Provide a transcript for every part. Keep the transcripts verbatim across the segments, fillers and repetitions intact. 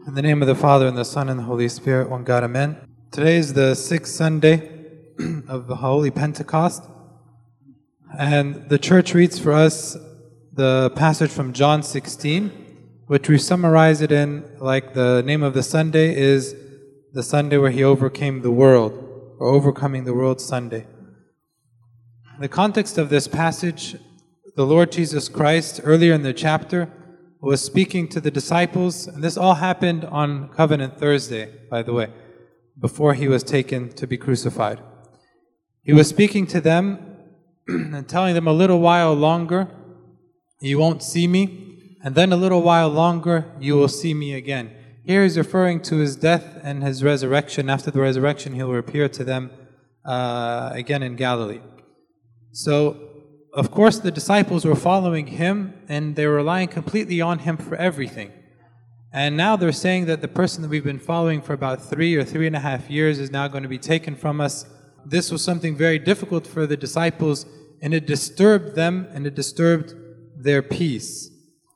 In the name of the Father, and the Son, and the Holy Spirit, one God, Amen. Today is the sixth Sunday of the Holy Pentecost, and the church reads for us the passage from John sixteen, which we summarize it in like the name of the Sunday is the Sunday where He overcame the world, or Overcoming the World Sunday. In the context of this passage, the Lord Jesus Christ, earlier in the chapter, was speaking to the disciples, and this all happened on Covenant Thursday, by the way, before He was taken to be crucified. He was speaking to them and telling them, a little while longer you won't see me, and then a little while longer you will see me again. Here He's referring to His death and His resurrection. After the resurrection, He will appear to them uh, again in Galilee. So, of course, the disciples were following Him, and they were relying completely on Him for everything. And now they're saying that the person that we've been following for about three or three and a half years is now going to be taken from us. This was something very difficult for the disciples, and it disturbed them, and it disturbed their peace.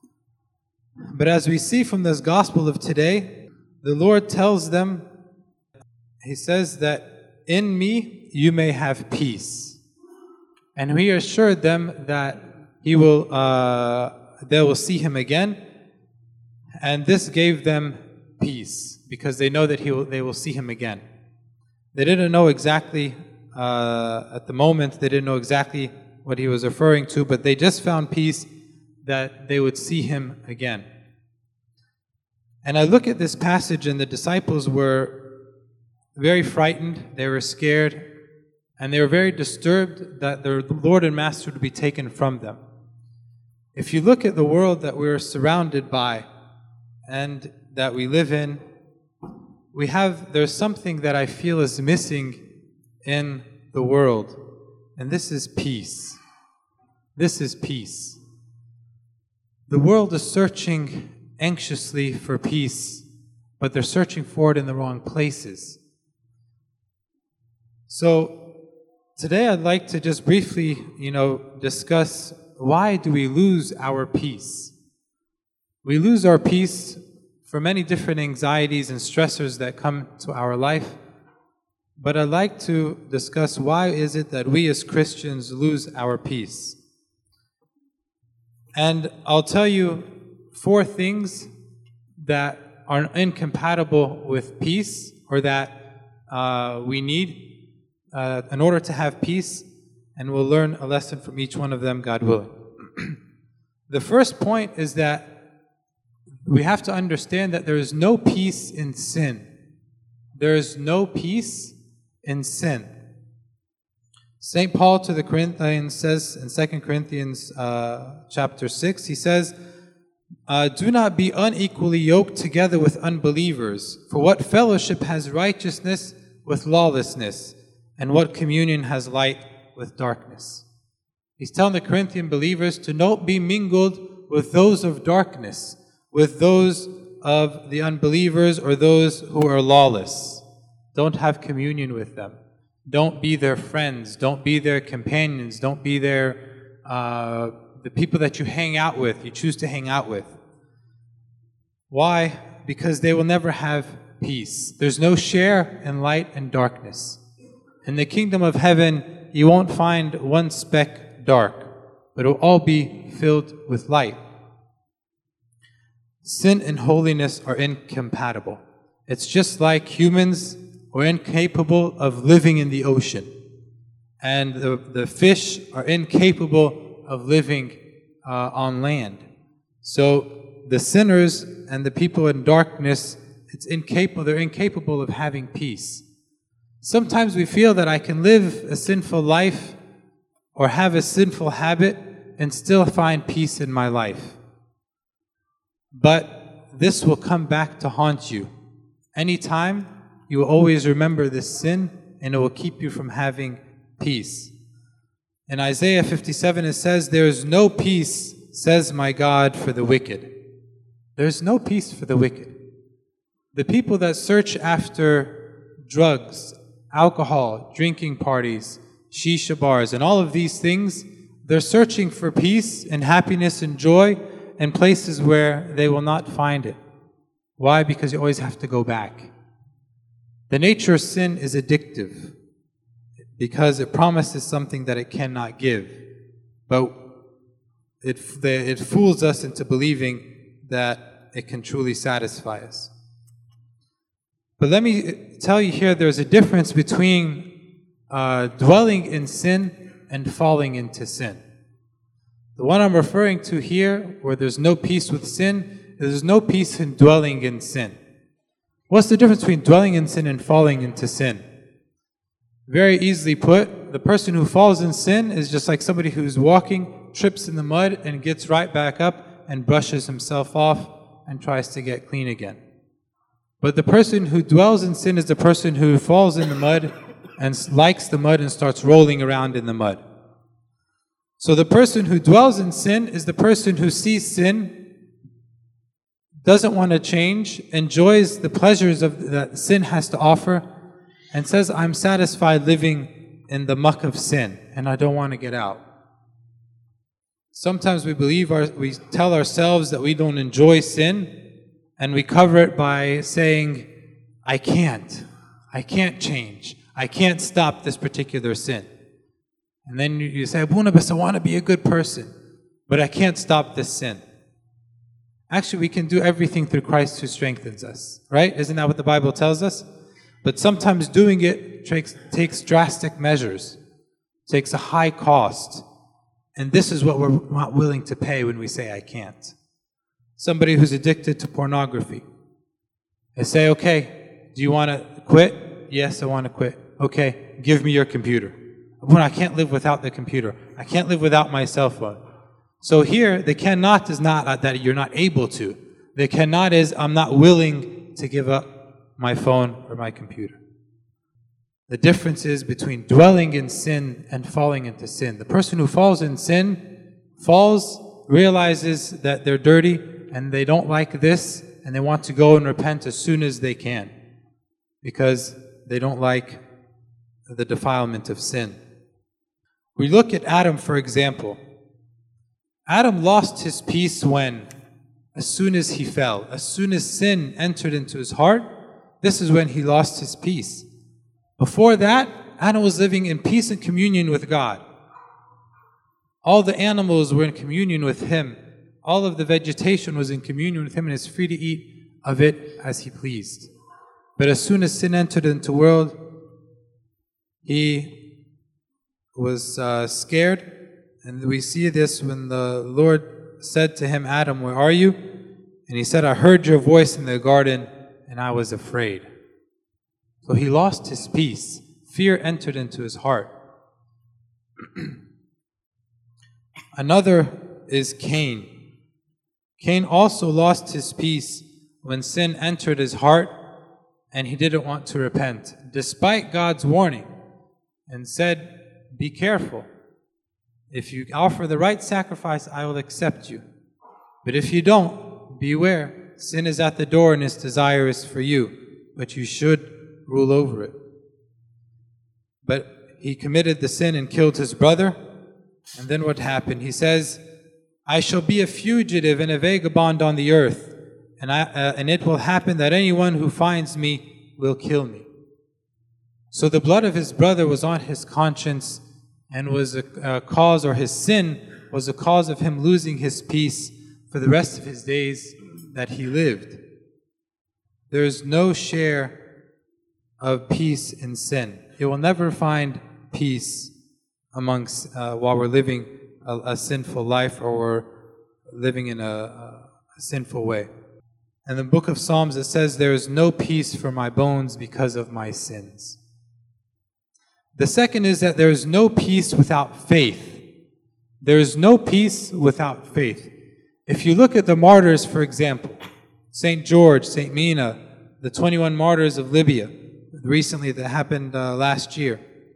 But as we see from this gospel of today, the Lord tells them, He says that in me you may have peace. And He assured them that He will, uh, they will see Him again, and this gave them peace because they know that He will, they will see Him again. They didn't know exactly uh, at the moment. They didn't know exactly what He was referring to, but they just found peace that they would see Him again. And I look at this passage, and the disciples were very frightened. They were scared. And they were very disturbed that their Lord and Master would be taken from them. If you look at the world that we're surrounded by and that we live in, we have, there's something that I feel is missing in the world. And this is peace. This is peace. The world is searching anxiously for peace, but they're searching for it in the wrong places. So, today I'd like to just briefly, you know, discuss why do we lose our peace? We lose our peace for many different anxieties and stressors that come to our life. But I'd like to discuss why is it that we as Christians lose our peace. And I'll tell you four things that are incompatible with peace, or that uh, we need Uh, in order to have peace, and we'll learn a lesson from each one of them, God willing. The first point is that we have to understand that there is no peace in sin. There is no peace in sin. Saint Paul to the Corinthians says in Second Corinthians uh, chapter six, he says, uh, do not be unequally yoked together with unbelievers, for what fellowship has righteousness with lawlessness? And what communion has light with darkness? He's telling the Corinthian believers to not be mingled with those of darkness, with those of the unbelievers or those who are lawless. Don't have communion with them. Don't be their friends. Don't be their companions. Don't be their uh, the people that you hang out with, you choose to hang out with. Why? Because they will never have peace. There's no share in light and darkness. In the kingdom of heaven, you won't find one speck dark, but it will all be filled with light. Sin and holiness are incompatible. It's just like humans are incapable of living in the ocean, and the, the fish are incapable of living uh, on land. So the sinners and the people in darkness, it's incapable, they're incapable of having peace. Sometimes we feel that I can live a sinful life or have a sinful habit and still find peace in my life. But this will come back to haunt you. Anytime, you will always remember this sin, and it will keep you from having peace. In Isaiah fifty-seven it says, there is no peace, says my God, for the wicked. There is no peace for the wicked. The people that search after drugs, alcohol, drinking parties, shisha bars, and all of these things, they're searching for peace and happiness and joy in places where they will not find it. Why? Because you always have to go back. The nature of sin is addictive because it promises something that it cannot give. But it, it fools us into believing that it can truly satisfy us. But let me tell you here, there's a difference between uh, dwelling in sin and falling into sin. The one I'm referring to here, where there's no peace with sin, there's no peace in dwelling in sin. What's the difference between dwelling in sin and falling into sin? Very easily put, the person who falls in sin is just like somebody who's walking, trips in the mud, and gets right back up and brushes himself off and tries to get clean again. But the person who dwells in sin is the person who falls in the mud and likes the mud and starts rolling around in the mud. So the person who dwells in sin is the person who sees sin, doesn't want to change, enjoys the pleasures of that sin has to offer, and says, I'm satisfied living in the muck of sin, and I don't want to get out. Sometimes we believe, our, we tell ourselves that we don't enjoy sin, and we cover it by saying, I can't. I can't change. I can't stop this particular sin. And then you, you say, Abuna, but I want to be a good person, but I can't stop this sin. Actually, we can do everything through Christ who strengthens us, right? Isn't that what the Bible tells us? But sometimes doing it takes, takes drastic measures, takes a high cost. And this is what we're not willing to pay when we say, I can't. Somebody who's addicted to pornography. They say, okay, do you want to quit? Yes, I want to quit. Okay, give me your computer. Well, I can't live without the computer. I can't live without my cell phone. So here, the cannot is not that you're not able to. The cannot is I'm not willing to give up my phone or my computer. The difference is between dwelling in sin and falling into sin. The person who falls in sin falls, realizes that they're dirty and they don't like this, and they want to go and repent as soon as they can because they don't like the defilement of sin. We look at Adam, for example. Adam lost his peace when? As soon as he fell, as soon as sin entered into his heart, this is when he lost his peace. Before that, Adam was living in peace and communion with God. All the animals were in communion with him. All of the vegetation was in communion with him, and is free to eat of it as he pleased. But as soon as sin entered into the world, he was uh, scared. And we see this when the Lord said to him, Adam, where are you? And he said, I heard your voice in the garden, and I was afraid. So he lost his peace. Fear entered into his heart. Another is Cain. Cain also lost his peace when sin entered his heart, and he didn't want to repent, despite God's warning, and said, be careful. If you offer the right sacrifice, I will accept you. But if you don't, beware. Sin is at the door and its desire is for you, but you should rule over it. But he committed the sin and killed his brother. And then what happened? He says, I shall be a fugitive and a vagabond on the earth, and, I, uh, and it will happen that anyone who finds me will kill me. So the blood of his brother was on his conscience, and was a, a cause, or his sin was a cause of him losing his peace for the rest of his days that he lived. There is no share of peace in sin. You will never find peace amongst uh, while we're living a, a sinful life, or we're living in a, a sinful way. In the book of Psalms it says, there is no peace for my bones because of my sins. The second is that there is no peace without faith. There is no peace without faith. If you look at the martyrs, for example, Saint George, Saint Mina, the twenty-one martyrs of Libya, recently that happened uh, last year.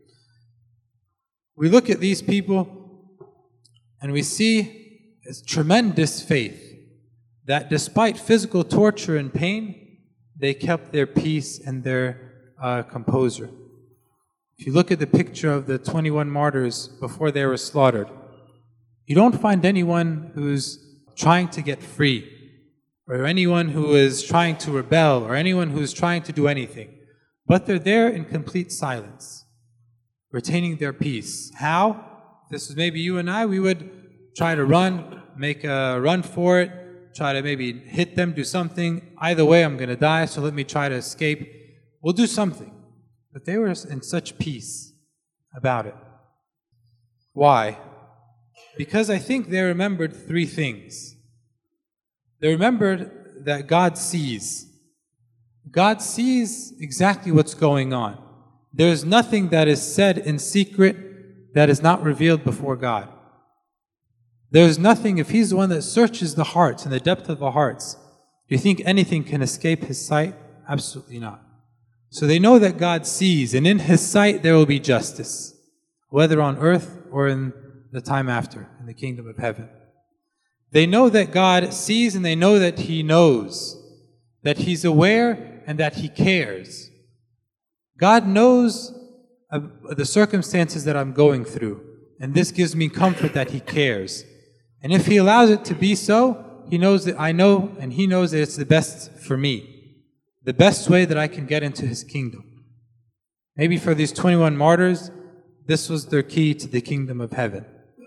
We look at these people and we see it's tremendous faith that despite physical torture and pain, they kept their peace and their uh, composure. If you look at the picture of the twenty-one martyrs before they were slaughtered, you don't find anyone who's trying to get free. or anyone who is trying to rebel, or anyone who is trying to do anything. But they're there in complete silence, retaining their peace. How? If this was maybe you and I, we would try to run, make a run for it, try to maybe hit them, do something. Either way, I'm going to die, so let me try to escape. We'll do something. But they were in such peace about it. Why? Because I think they remembered three things. They remembered that God sees. God sees exactly what's going on. There is nothing that is said in secret that is not revealed before God. There is nothing, if He's the one that searches the hearts and the depth of the hearts, do you think anything can escape His sight? Absolutely not. So they know that God sees, and in His sight there will be justice, whether on earth or in the time after, in the kingdom of heaven. They know that God sees, and they know that He knows, that He's aware and that He cares. God knows the circumstances that I'm going through, and this gives me comfort that He cares. And if He allows it to be so, He knows that I know, and He knows that it's the best for me, the best way that I can get into His kingdom. Maybe for these twenty-one martyrs, this was their key to the kingdom of heaven.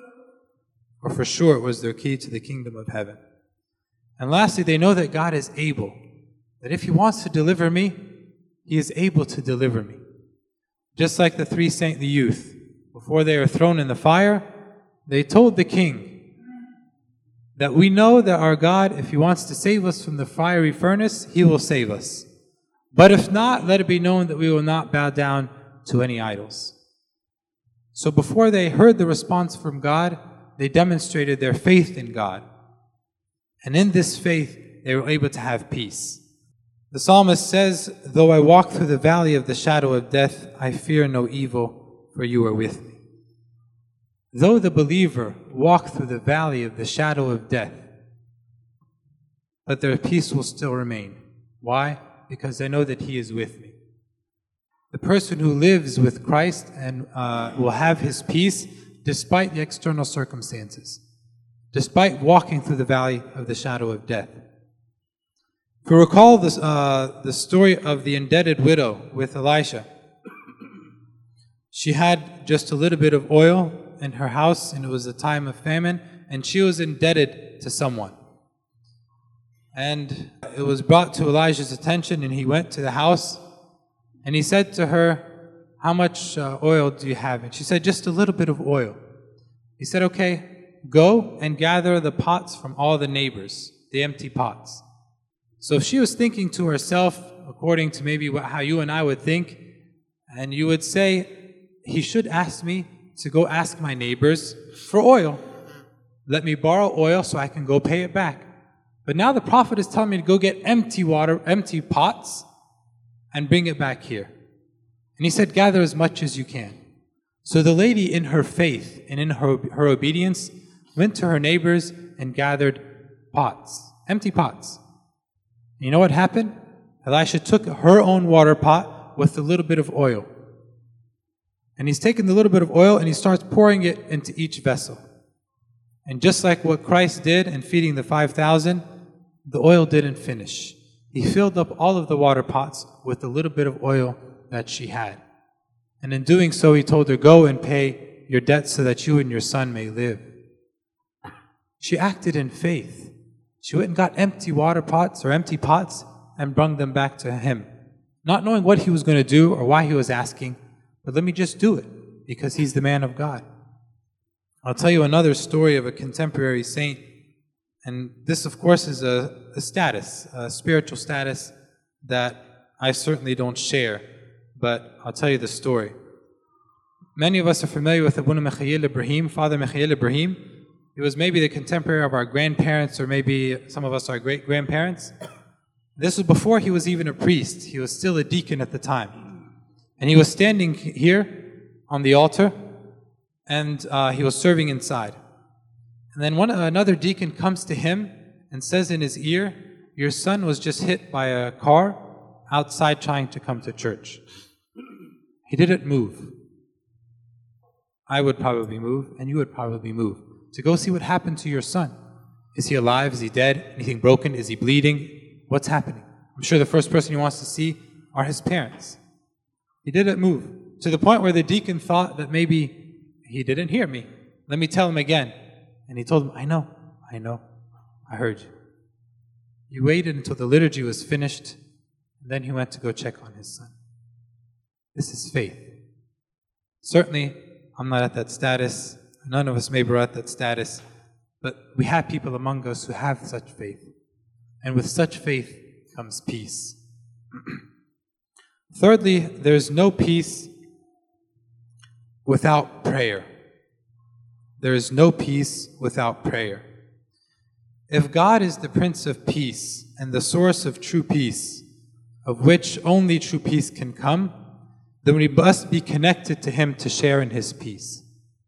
Or for sure it was their key to the kingdom of heaven. And lastly, they know that God is able, that if He wants to deliver me, He is able to deliver me. Just like the three saintly youth, before they were thrown in the fire, they told the king that we know that our God, if He wants to save us from the fiery furnace, He will save us. But if not, let it be known that we will not bow down to any idols. So before they heard the response from God, they demonstrated their faith in God. And in this faith, they were able to have peace. The psalmist says, "Though I walk through the valley of the shadow of death, I fear no evil, for you are with me." Though the believer walk through the valley of the shadow of death, but their peace will still remain. Why? Because they know that He is with me. The person who lives with Christ and uh, will have his peace despite the external circumstances, despite walking through the valley of the shadow of death. If you recall this, uh, the story of the indebted widow with Elisha, she had just a little bit of oil in her house, and it was a time of famine, and she was indebted to someone. And it was brought to Elijah's attention, and he went to the house, and he said to her, "How much uh, oil do you have?" And she said, "Just a little bit of oil." He said, "Okay, go and gather the pots from all the neighbors, the empty pots." So if she was thinking to herself, according to maybe what, how you and I would think, and you would say, "He should ask me to go ask my neighbors for oil. Let me borrow oil so I can go pay it back." But now the prophet is telling me to go get empty water, empty pots, and bring it back here. And he said, "Gather as much as you can." So the lady, in her faith and in her, her obedience, went to her neighbors and gathered pots, empty pots. And you know what happened? Elisha took her own water pot with a little bit of oil. And he's taken the little bit of oil and he starts pouring it into each vessel. And just like what Christ did in feeding the five thousand, the oil didn't finish. He filled up all of the water pots with a little bit of oil that she had. And in doing so, he told her, "Go and pay your debt so that you and your son may live." She acted in faith. She went and got empty water pots or empty pots and brought them back to him, not knowing what he was going to do or why he was asking, but let me just do it because he's the man of God. I'll tell you another story of a contemporary saint, and this, of course, is a, a status, a spiritual status that I certainly don't share, but I'll tell you the story. Many of us are familiar with Abu Mikhail Ibrahim, Father Mikhail Ibrahim. He was maybe the contemporary of our grandparents, or maybe some of us are great-grandparents. This was before he was even a priest. He was still a deacon at the time. And he was standing here on the altar, and uh, he was serving inside. And then one, another deacon comes to him and says in his ear, "Your son was just hit by a car outside trying to come to church." He didn't move. I would probably move, and you would probably move, to go see what happened to your son. Is he alive? Is he dead? Anything broken? Is he bleeding? What's happening? I'm sure the first person he wants to see are his parents. He didn't move, to the point where the deacon thought that maybe he didn't hear me. Let me tell him again. And he told him, I know, I know, I heard you. He waited until the liturgy was finished, and then he went to go check on his son. This is faith. Certainly, I'm not at that status. None of us maybe are at that status. But we have people among us who have such faith. And with such faith comes peace. Thirdly, there's no peace without prayer. There is no peace without prayer. If God is the Prince of Peace and the source of true peace, of which only true peace can come, then we must be connected to Him to share in His peace.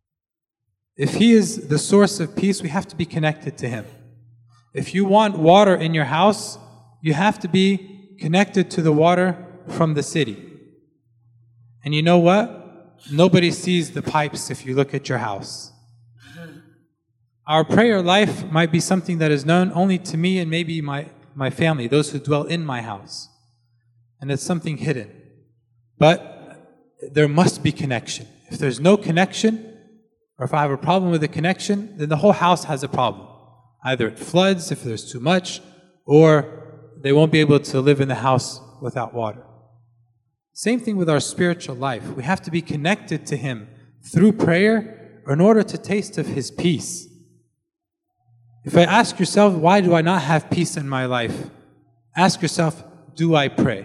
If He is the source of peace, we have to be connected to Him. If you want water in your house, you have to be connected to the water from the city. And you know what? Nobody sees the pipes if you look at your house. Our prayer life might be something that is known only to me and maybe my, my family, those who dwell in my house. And it's something hidden. But there must be connection. If there's no connection, or if I have a problem with the connection, then the whole house has a problem. Either it floods if there's too much, or they won't be able to live in the house without water. Same thing with our spiritual life. We have to be connected to Him through prayer in order to taste of His peace. If I ask yourself, why do I not have peace in my life? Ask yourself, do I pray?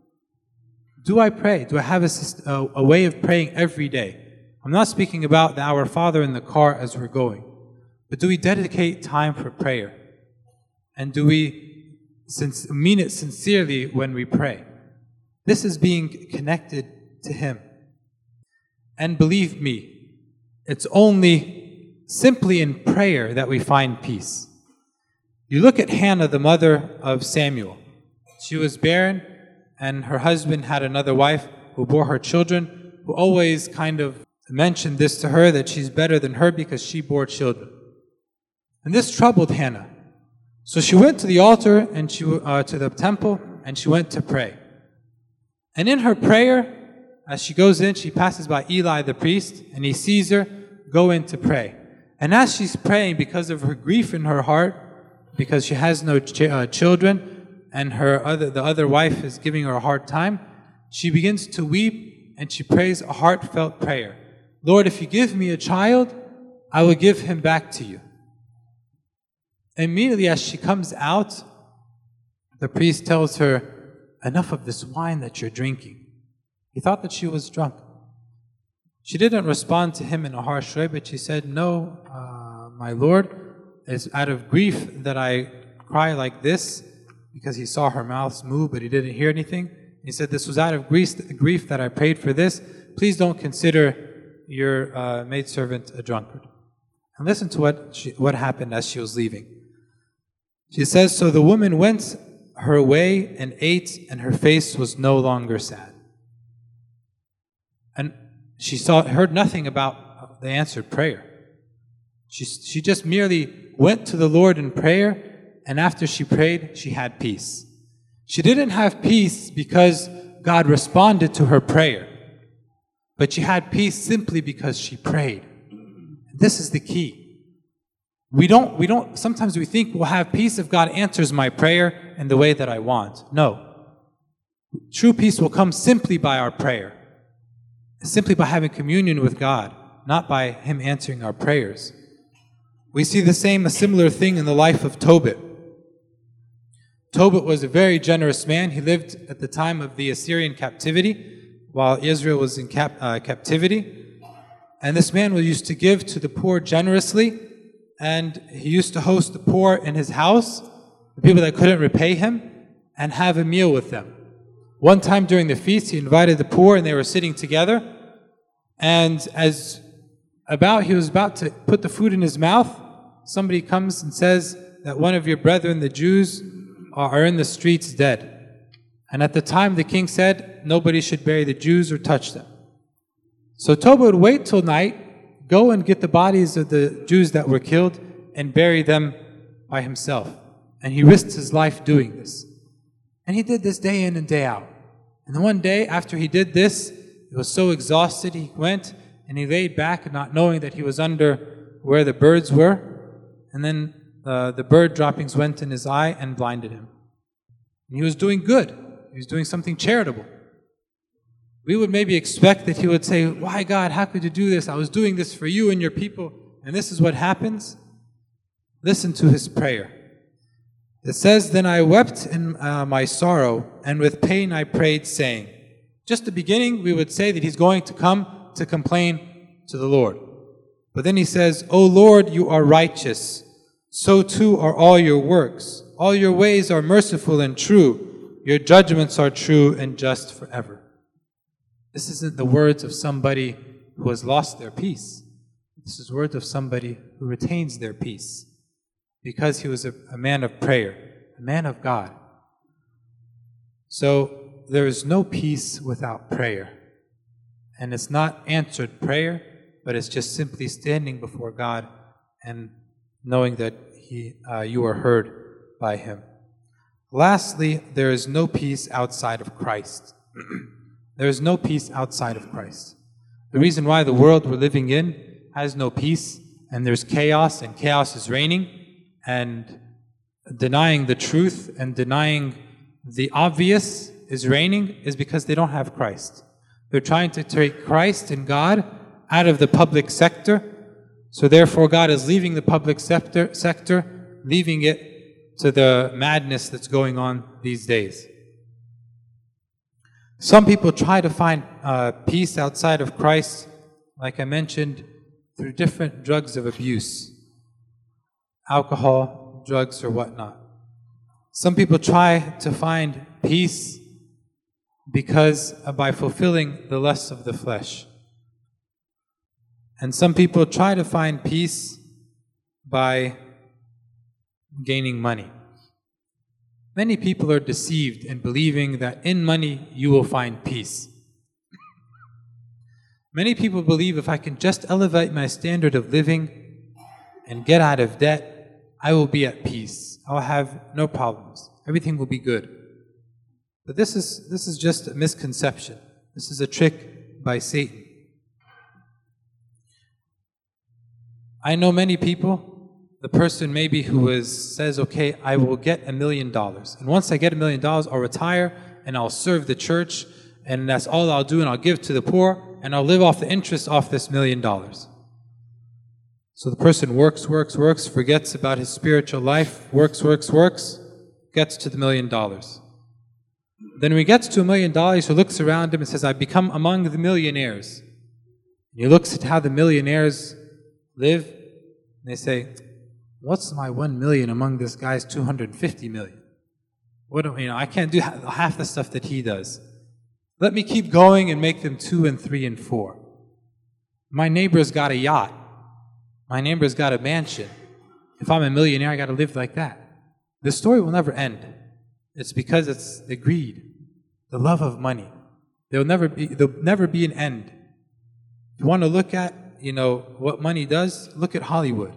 Do I pray? Do I have a, a, a way of praying every day? I'm not speaking about the Our Father in the car as we're going. But do we dedicate time for prayer? And do we since, mean it sincerely when we pray? This is being connected to Him. And believe me, it's only simply in prayer that we find peace. You look at Hannah, the mother of Samuel. She was barren, and her husband had another wife who bore her children, who always kind of mentioned this to her, that she's better than her because she bore children. And this troubled Hannah. So she went to the altar, and she uh, to the temple, and she went to pray. And in her prayer, as she goes in, she passes by Eli the priest, and he sees her go in to pray. And as she's praying, because of her grief in her heart, because she has no ch uh, children, and her other the other wife is giving her a hard time, she begins to weep, and she prays a heartfelt prayer. Lord, if you give me a child, I will give him back to you. Immediately as she comes out, the priest tells her, enough of this wine that you're drinking. He thought that she was drunk. She didn't respond to him in a harsh way, but she said, no, uh, my Lord, it's out of grief that I cry like this, because he saw her mouth move, but he didn't hear anything. He said, this was out of grief that I prayed for this. Please don't consider your uh, maidservant a drunkard. And listen to what, she, what happened as she was leaving. She says, so the woman went her way and ate, and her face was no longer sad. And she saw, heard nothing about the answered prayer. She, she just merely went to the Lord in prayer, and after she prayed, she had peace. She didn't have peace because God responded to her prayer, but she had peace simply because she prayed. This is the key. We don't, we don't, sometimes we think we'll have peace if God answers my prayer in the way that I want. No. True peace will come simply by our prayer. Simply by having communion with God, not by Him answering our prayers. We see the same, a similar thing in the life of Tobit. Tobit was a very generous man. He lived at the time of the Assyrian captivity, while Israel was in cap, uh, captivity. And this man used to give to the poor generously, and he used to host the poor in his house, the people that couldn't repay him, and have a meal with them. One time during the feast, he invited the poor, and they were sitting together. And as about he was about to put the food in his mouth, somebody comes and says that one of your brethren, the Jews, are in the streets dead. And at the time, the king said nobody should bury the Jews or touch them. So Tobit would wait till night, go and get the bodies of the Jews that were killed, and bury them by himself. And he risked his life doing this. And he did this day in and day out. And then one day, after he did this, he was so exhausted, he went and he laid back, not knowing that he was under where the birds were. And then uh, the bird droppings went in his eye and blinded him. And he was doing good. He was doing something charitable. We would maybe expect that he would say, "Why, God, how could you do this? I was doing this for you and your people, and this is what happens." Listen to his prayer. It says, "Then I wept in uh, my sorrow, and with pain I prayed, saying," just the beginning, we would say that he's going to come to complain to the Lord. But then he says, "O Lord, you are righteous. So too are all your works. All your ways are merciful and true. Your judgments are true and just forever." This isn't the words of somebody who has lost their peace. This is words of somebody who retains their peace because he was a, a man of prayer, a man of God. So there is no peace without prayer. And it's not answered prayer, but it's just simply standing before God and knowing that he, uh, you are heard by Him. Lastly, there is no peace outside of Christ. There is no peace outside of Christ. The reason why the world we're living in has no peace, and there's chaos, and chaos is reigning, and denying the truth and denying the obvious is reigning, is because they don't have Christ. They're trying to take Christ and God out of the public sector, so therefore God is leaving the public sector, sector, leaving it to the madness that's going on these days. Some people try to find uh, peace outside of Christ, like I mentioned, through different drugs of abuse, alcohol, drugs, or whatnot. Some people try to find peace because uh, by fulfilling the lusts of the flesh. And some people try to find peace by gaining money. Many people are deceived in believing that in money you will find peace. Many people believe if I can just elevate my standard of living and get out of debt, I will be at peace. I will have no problems. Everything will be good. But this is, this is just a misconception. This is a trick by Satan. I know many people. The person maybe who is, says, okay, I will get a million dollars. And once I get a million dollars, I'll retire and I'll serve the church and that's all I'll do, and I'll give to the poor and I'll live off the interest off this million dollars. So the person works, works, works, forgets about his spiritual life, works, works, works, gets to the million dollars. Then when he gets to a million dollars, he looks around him and says, I've become among the millionaires. And he looks at how the millionaires live and they say, what's my one million among this guy's two hundred fifty million? What do, you know, I can't do half the stuff that he does. Let me keep going and make them two and three and four. My neighbor's got a yacht. My neighbor's got a mansion. If I'm a millionaire, I got to live like that. The story will never end. It's because it's the greed, the love of money. There'll never be, there'll never be an end. If you want to look at, you know, what money does, look at Hollywood.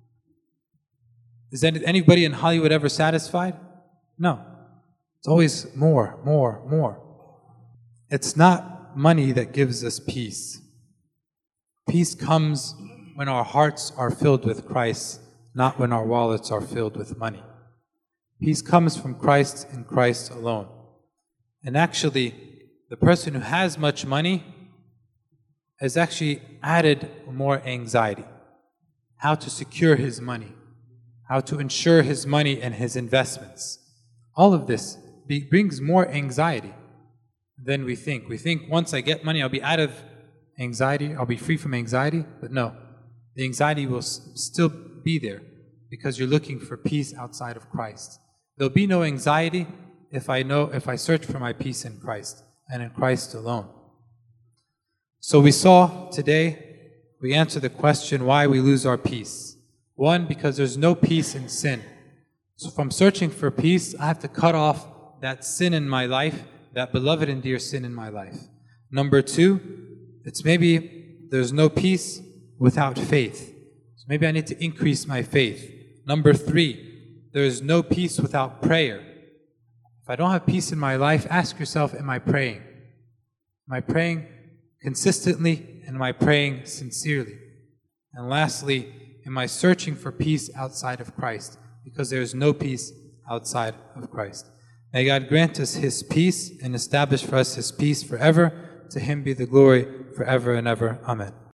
Is anybody in Hollywood ever satisfied? No. It's always more, more, more. It's not money that gives us peace. Peace comes when our hearts are filled with Christ, not when our wallets are filled with money. Peace comes from Christ and Christ alone. And actually, the person who has much money has actually added more anxiety. How to secure his money. How to ensure his money and his investments. All of this be, brings more anxiety than we think. We think once I get money, I'll be out of anxiety, I'll be free from anxiety. But no, the anxiety will s- still be there because you're looking for peace outside of Christ. There'll be no anxiety if I know, if I search for my peace in Christ and in Christ alone. So we saw today, we answered the question why we lose our peace. One, because there's no peace in sin. So from searching for peace, I have to cut off that sin in my life, that beloved and dear sin in my life. Number two, it's maybe there's no peace without faith. So maybe I need to increase my faith. Number three, there is no peace without prayer. If I don't have peace in my life, ask yourself, am I praying? Am I praying consistently, and am I praying sincerely? And lastly, am I searching for peace outside of Christ? Because there is no peace outside of Christ. May God grant us His peace and establish for us His peace forever. To Him be the glory forever and ever. Amen.